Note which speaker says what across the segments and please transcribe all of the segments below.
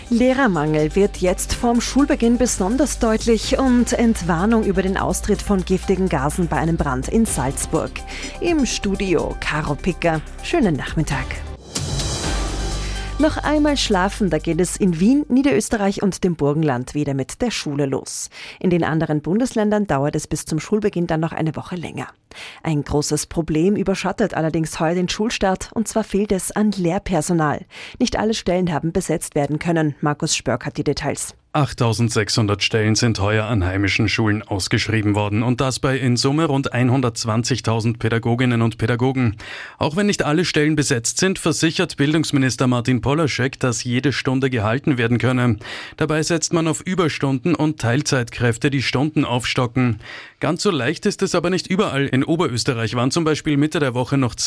Speaker 1: Lehrermangel wird jetzt vorm Schulbeginn besonders deutlich und Entwarnung über den Austritt von giftigen Gasen bei einem Brand in Salzburg. Im Studio Caro Picker. Schönen Nachmittag. Noch einmal schlafen, da geht es in Wien, Niederösterreich und dem Burgenland wieder mit der Schule los. In den anderen Bundesländern dauert es bis zum Schulbeginn dann noch eine Woche länger. Ein großes Problem überschattet allerdings heuer den Schulstart, und zwar fehlt es an Lehrpersonal. Nicht alle Stellen haben besetzt werden können. Markus Spörk hat die Details.
Speaker 2: 8.600 Stellen sind heuer an heimischen Schulen ausgeschrieben worden und das bei in Summe rund 120.000 Pädagoginnen und Pädagogen. Auch wenn nicht alle Stellen besetzt sind, versichert Bildungsminister Martin Polaschek, dass jede Stunde gehalten werden könne. Dabei setzt man auf Überstunden und Teilzeitkräfte, die Stunden aufstocken. Ganz so leicht ist es aber nicht überall. In Oberösterreich waren zum Beispiel Mitte der Woche noch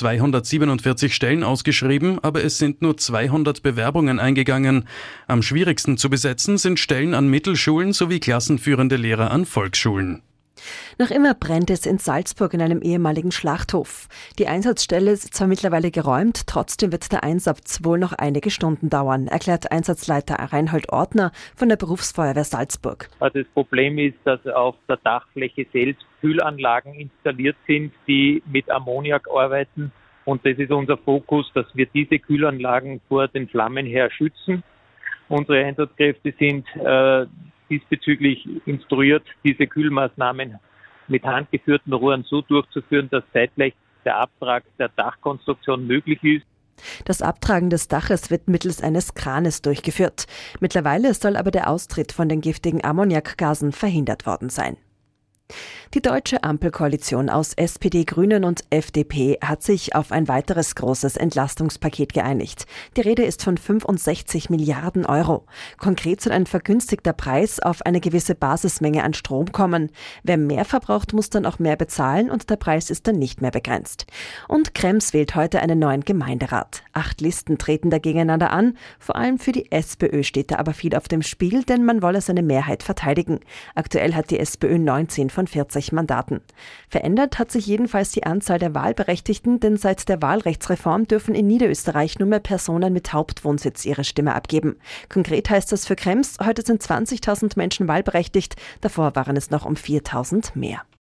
Speaker 2: 247 Stellen ausgeschrieben, aber es sind nur 200 Bewerbungen eingegangen. Am schwierigsten zu besetzen sind Stellen an Mittelschulen sowie klassenführende Lehrer an Volksschulen.
Speaker 1: Noch immer brennt es in Salzburg in einem ehemaligen Schlachthof. Die Einsatzstelle ist zwar mittlerweile geräumt, trotzdem wird der Einsatz wohl noch einige Stunden dauern, erklärt Einsatzleiter Reinhold Ortner von der Berufsfeuerwehr Salzburg.
Speaker 3: Das Problem ist, dass auf der Dachfläche selbst Kühlanlagen installiert sind, die mit Ammoniak arbeiten. Und das ist unser Fokus, dass wir diese Kühlanlagen vor den Flammen her schützen. Unsere Einsatzkräfte sind diesbezüglich instruiert, diese Kühlmaßnahmen mit handgeführten Rohren so durchzuführen, dass zeitgleich der Abtrag der Dachkonstruktion möglich ist.
Speaker 1: Das Abtragen des Daches wird mittels eines Kranes durchgeführt. Mittlerweile soll aber der Austritt von den giftigen Ammoniakgasen verhindert worden sein. Die deutsche Ampelkoalition aus SPD, Grünen und FDP hat sich auf ein weiteres großes Entlastungspaket geeinigt. Die Rede ist von 65 Milliarden Euro. Konkret soll ein vergünstigter Preis auf eine gewisse Basismenge an Strom kommen. Wer mehr verbraucht, muss dann auch mehr bezahlen und der Preis ist dann nicht mehr begrenzt. Und Krems wählt heute einen neuen Gemeinderat. 8 Listen treten da gegeneinander an. Vor allem für die SPÖ steht da aber viel auf dem Spiel, denn man wolle seine Mehrheit verteidigen. Aktuell hat die SPÖ 19 von 40 Mandaten. Verändert hat sich jedenfalls die Anzahl der Wahlberechtigten, denn seit der Wahlrechtsreform dürfen in Niederösterreich nur mehr Personen mit Hauptwohnsitz ihre Stimme abgeben. Konkret heißt das für Krems, heute sind 20.000 Menschen wahlberechtigt, davor waren es noch um 4.000 mehr.